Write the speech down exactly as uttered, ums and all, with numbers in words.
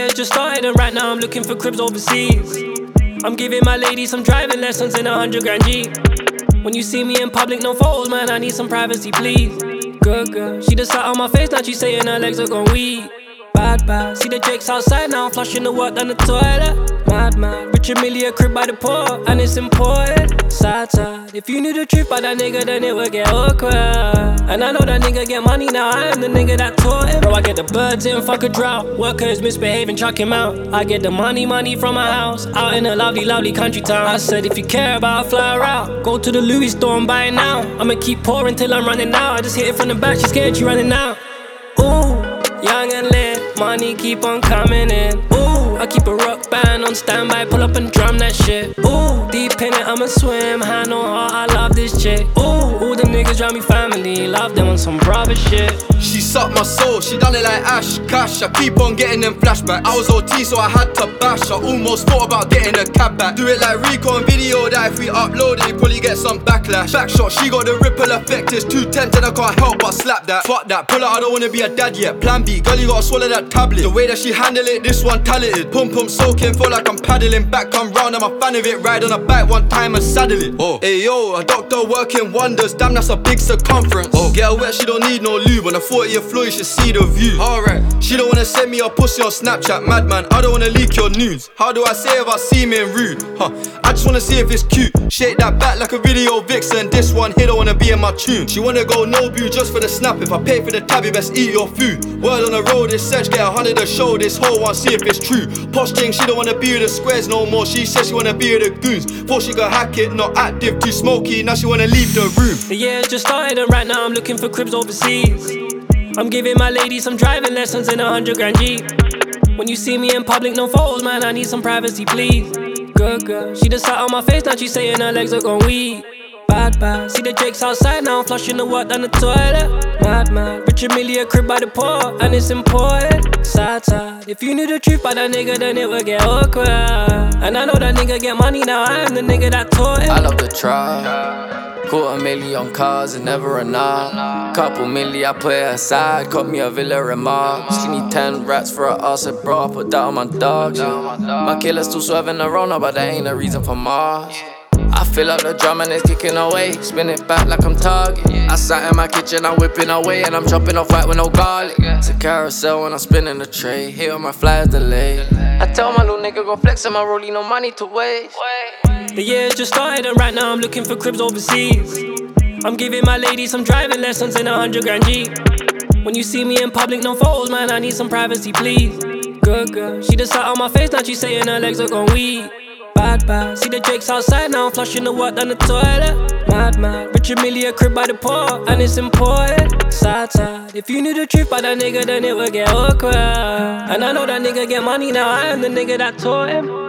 year's just started and right now I'm looking for cribs overseas. I'm giving my lady some driving lessons in a hundred grand Jeep. When you see me in public, no photos, man, I need some privacy, please. Good girl, she just sat on my face, now she saying her legs are gone weak. Bad, bad, see the Jakes outside now, I'm flushing the work down the toilet. Mad, mad, Richard Millie a crib by the port, and it's imported. Sad, sad, if you knew the truth about that nigga, then it would get awkward. And I know that nigga get money now, I am the nigga that taught him. Bro, I get the birds in, fuck a drought. Workers misbehaving, chuck him out. I get the money, money from my house, out in a lovely, lovely country town. I said if you care about a fly route, go to the Louis store and buy it now. I'ma keep pouring till I'm running out. I just hit it from the back, she scared she running out. Ooh, young and lit, money keep on coming in. Ooh, I keep a rock band on standby, pull up and drum that shit. Ooh, deep in it, I'ma swim, hand on heart, I love this chick. Ooh, all the niggas round me family, love them on some brother shit. She sucked my soul, she done it like Ash Cash. I keep on getting them flashbacks. I was O T so I had to bash. I almost thought about getting a cab back. Do it like Rico and video that if we upload it, you probably get some backlash. Backshot, she got the ripple effect, it's too tempting, I can't help but slap that. Fuck that, pull out, I don't wanna be a dad yet. Plan B, girl you gotta swallow that tablet. The way that she handle it, this one talented. Pum pum soaking, feel like I'm paddling. Back come round, I'm a fan of it. Ride on a bike one time and saddle it. Oh, hey yo, a doctor working wonders. Damn, that's a big circumference. Oh, get her wet, she don't need no lube. On the fortieth floor, you should see the view. Alright, she don't wanna send me a pussy on Snapchat, madman. I don't wanna leak your nudes. How do I say if I seem in rude? Huh, I just wanna see if it's cute. Shake that back like a video vixen. This one here don't wanna be in my tune. She wanna go no view just for the snap. If I pay for the tab, you best eat your food. Word on the road, this search, get a hundred to show. This whole one, see if it's true. Posh thing, she don't wanna be with the squares no more. She says she wanna be with the goons. Thought she could hack it, not active, too smoky. Now she wanna leave the room. The year's just started and right now I'm looking for cribs overseas. I'm giving my lady some driving lessons in a hundred grand Jeep. When you see me in public, no photos, man, I need some privacy, please. Good girl, she just sat on my face, now she saying her legs are gone weak. Bad, bad, see the Jakes outside now, I'm flushing the work down the toilet. Mad, mad, Richard Millie a crib by the port, and it's imported. Sad, sad, if you knew the truth about that nigga, then it would get awkward. And I know that nigga get money now, I am the nigga that taught him. I love the try. Quarter million on cars and never enough. Couple milli I put it aside, cut me a villa remarks. She need ten rats for her ass, said bro I put that on my dogs. My killer's still swerving around her, but that ain't a reason for Mars. I fill up the drum and it's kicking away, spin it back like I'm Target. I sat in my kitchen, I'm whipping away and I'm chopping off white with no garlic. It's a carousel when I'm spinning the tray, hit on my flyers delay. I tell my little nigga go flex on my rollie, no money to waste. The year's just started and right now I'm looking for cribs overseas. I'm giving my lady some driving lessons in a hundred grand Jeep. When you see me in public, no photos, man, I need some privacy, please. Good girl, she just sat on my face, now she saying her legs are gone weak. Bad, bad, see the Jakes outside now, I'm flushing the work down the toilet. Mad, mad, Richard Millie a crib by the port, and it's imported. Sad, sad, if you knew the truth about that nigga, then it would get awkward. And I know that nigga get money now, I am the nigga that taught him.